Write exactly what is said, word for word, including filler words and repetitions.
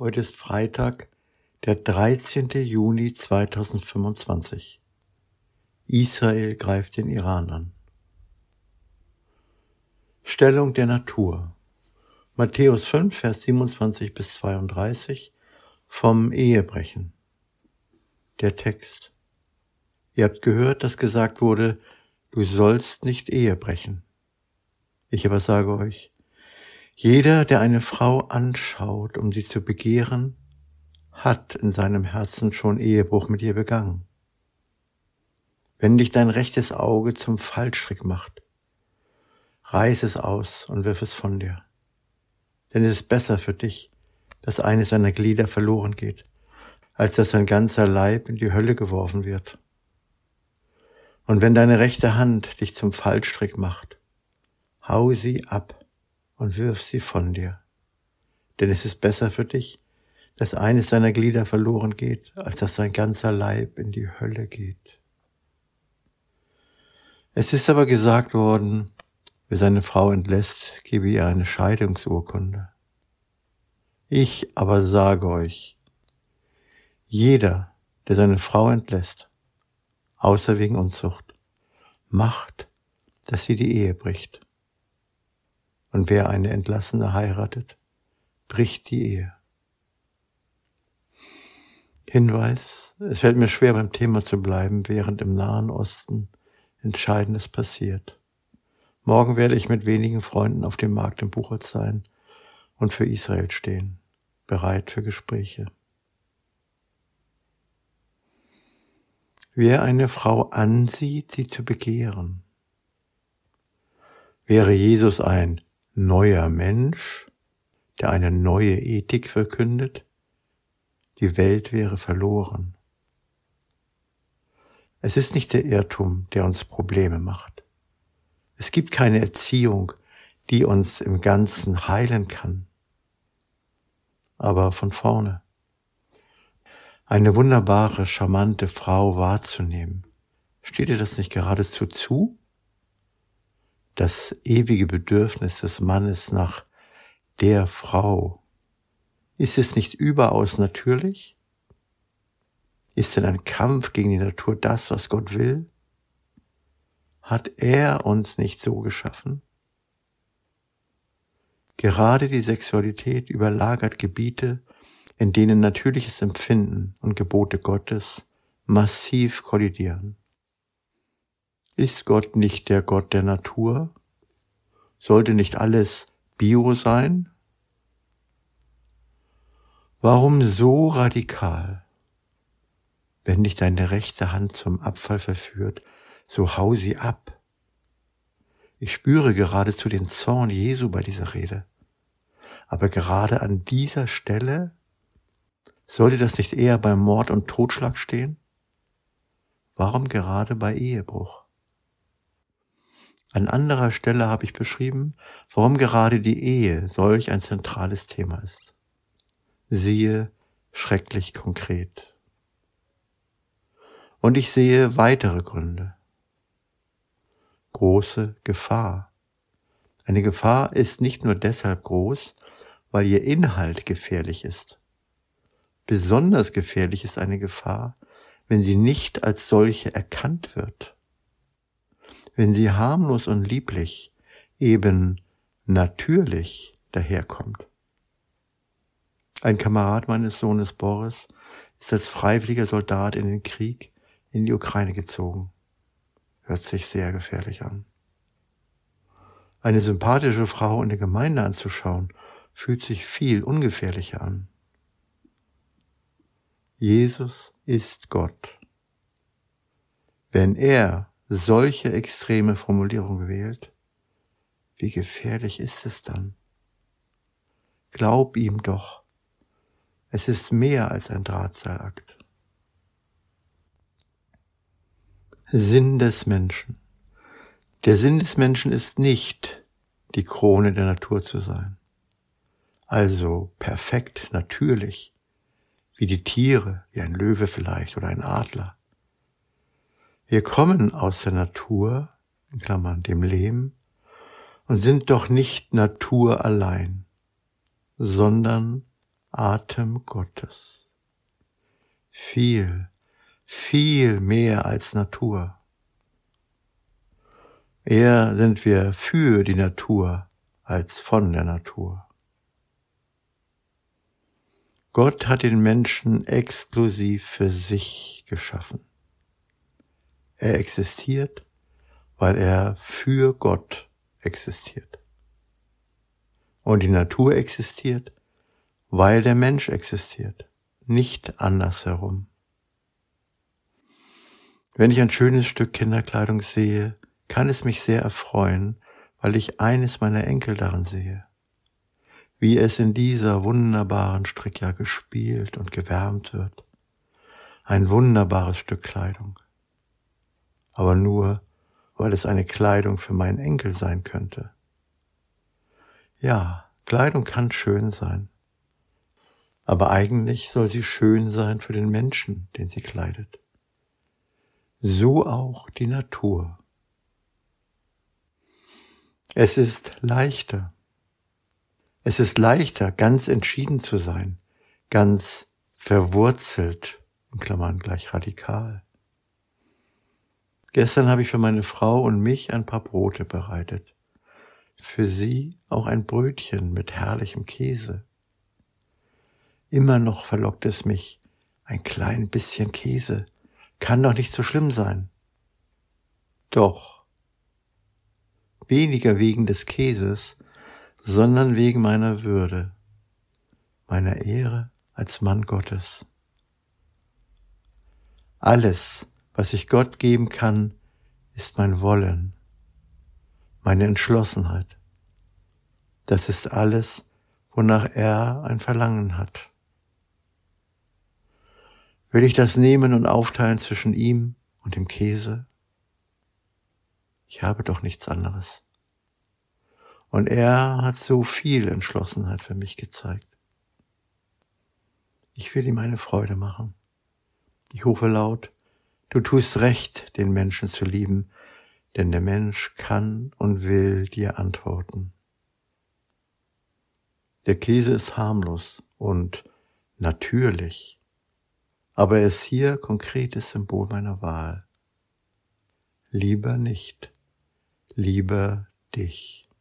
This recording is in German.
Heute ist Freitag, der dreizehnte Juni zweitausendfünfundzwanzig. Israel greift den Iran an. Stellung der Natur. Matthäus fünf, Vers siebenundzwanzig bis zweiunddreißig vom Ehebrechen. Der Text. Ihr habt gehört, dass gesagt wurde, du sollst nicht Ehe brechen. Ich aber sage euch, jeder, der eine Frau anschaut, um sie zu begehren, hat in seinem Herzen schon Ehebruch mit ihr begangen. Wenn dich dein rechtes Auge zum Fallstrick macht, reiß es aus und wirf es von dir. Denn es ist besser für dich, dass eines seiner Glieder verloren geht, als dass sein ganzer Leib in die Hölle geworfen wird. Und wenn deine rechte Hand dich zum Fallstrick macht, hau sie ab und wirf sie von dir. Denn es ist besser für dich, dass eines deiner Glieder verloren geht, als dass dein ganzer Leib in die Hölle geht. Es ist aber gesagt worden, wer seine Frau entlässt, gebe ihr eine Scheidungsurkunde. Ich aber sage euch, jeder, der seine Frau entlässt, außer wegen Unzucht, macht, dass sie die Ehe bricht. Und wer eine Entlassene heiratet, bricht die Ehe. Hinweis, es fällt mir schwer, beim Thema zu bleiben, während im Nahen Osten Entscheidendes passiert. Morgen werde ich mit wenigen Freunden auf dem Markt in Buchholz sein und für Israel stehen, bereit für Gespräche. Wer eine Frau ansieht, sie zu begehren, wäre Jesus ein neuer Mensch, der eine neue Ethik verkündet, die Welt wäre verloren. Es ist nicht der Irrtum, der uns Probleme macht. Es gibt keine Erziehung, die uns im Ganzen heilen kann. Aber von vorne. Eine wunderbare, charmante Frau wahrzunehmen, steht dir das nicht geradezu zu? Das ewige Bedürfnis des Mannes nach der Frau, ist es nicht überaus natürlich? Ist denn ein Kampf gegen die Natur das, was Gott will? Hat er uns nicht so geschaffen? Gerade die Sexualität überlagert Gebiete, in denen natürliches Empfinden und Gebote Gottes massiv kollidieren. Ist Gott nicht der Gott der Natur? Sollte nicht alles Bio sein? Warum so radikal? Wenn dich deine rechte Hand zum Abfall verführt, so hau sie ab. Ich spüre geradezu den Zorn Jesu bei dieser Rede. Aber gerade an dieser Stelle, sollte das nicht eher beim Mord und Totschlag stehen? Warum gerade bei Ehebruch? An anderer Stelle habe ich beschrieben, warum gerade die Ehe solch ein zentrales Thema ist. Siehe, schrecklich konkret. Und ich sehe weitere Gründe. Große Gefahr. Eine Gefahr ist nicht nur deshalb groß, weil ihr Inhalt gefährlich ist. Besonders gefährlich ist eine Gefahr, wenn sie nicht als solche erkannt wird. Wenn sie harmlos und lieblich, eben natürlich daherkommt. Ein Kamerad meines Sohnes Boris ist als freiwilliger Soldat in den Krieg in die Ukraine gezogen. Hört sich sehr gefährlich an. Eine sympathische Frau in der Gemeinde anzuschauen, fühlt sich viel ungefährlicher an. Jesus ist Gott. Wenn er solche extreme Formulierung wählt, wie gefährlich ist es dann? Glaub ihm doch, es ist mehr als ein Drahtseilakt. Sinn des Menschen. Der Sinn des Menschen ist nicht, die Krone der Natur zu sein. Also perfekt, natürlich, wie die Tiere, wie ein Löwe vielleicht oder ein Adler. Wir kommen aus der Natur, in Klammern dem Lehm, und sind doch nicht Natur allein, sondern Atem Gottes. Viel, viel mehr als Natur. Eher sind wir für die Natur als von der Natur. Gott hat den Menschen exklusiv für sich geschaffen. Er existiert, weil er für Gott existiert. Und die Natur existiert, weil der Mensch existiert, nicht andersherum. Wenn ich ein schönes Stück Kinderkleidung sehe, kann es mich sehr erfreuen, weil ich eines meiner Enkel darin sehe, wie es in dieser wunderbaren Strickjacke gespielt und gewärmt wird. Ein wunderbares Stück Kleidung. Aber nur, weil es eine Kleidung für meinen Enkel sein könnte. Ja, Kleidung kann schön sein. Aber eigentlich soll sie schön sein für den Menschen, den sie kleidet. So auch die Natur. Es ist leichter. Es ist leichter, ganz entschieden zu sein, ganz verwurzelt, in Klammern gleich radikal. Gestern habe ich für meine Frau und mich ein paar Brote bereitet. Für sie auch ein Brötchen mit herrlichem Käse. Immer noch verlockt es mich, ein klein bisschen Käse. Kann doch nicht so schlimm sein. Doch. Weniger wegen des Käses, sondern wegen meiner Würde, meiner Ehre als Mann Gottes. Alles, was ich Gott geben kann, ist mein Wollen, meine Entschlossenheit. Das ist alles, wonach er ein Verlangen hat. Will ich das nehmen und aufteilen zwischen ihm und dem Käse? Ich habe doch nichts anderes. Und er hat so viel Entschlossenheit für mich gezeigt. Ich will ihm eine Freude machen. Ich rufe laut, du tust recht, den Menschen zu lieben, denn der Mensch kann und will dir antworten. Der Käse ist harmlos und natürlich, aber er ist hier konkretes Symbol meiner Wahl. Lieber nicht, lieber dich.